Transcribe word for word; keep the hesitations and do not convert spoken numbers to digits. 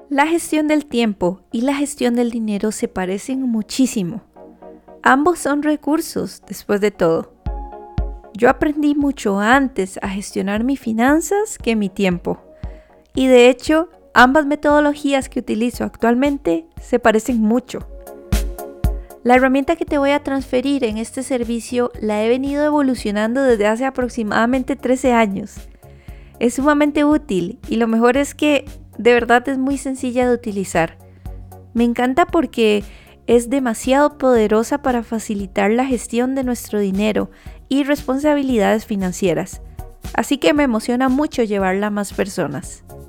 La gestión del tiempo y la gestión del dinero se parecen muchísimo. Ambos son recursos, después de todo. Yo aprendí mucho antes a gestionar mis finanzas que mi tiempo. Y de hecho, ambas metodologías que utilizo actualmente se parecen mucho. La herramienta que te voy a transferir en este servicio la he venido evolucionando desde hace aproximadamente trece años. Es sumamente útil y lo mejor es que de verdad es muy sencilla de utilizar. Me encanta porque es demasiado poderosa para facilitar la gestión de nuestro dinero y responsabilidades financieras. Así que me emociona mucho llevarla a más personas.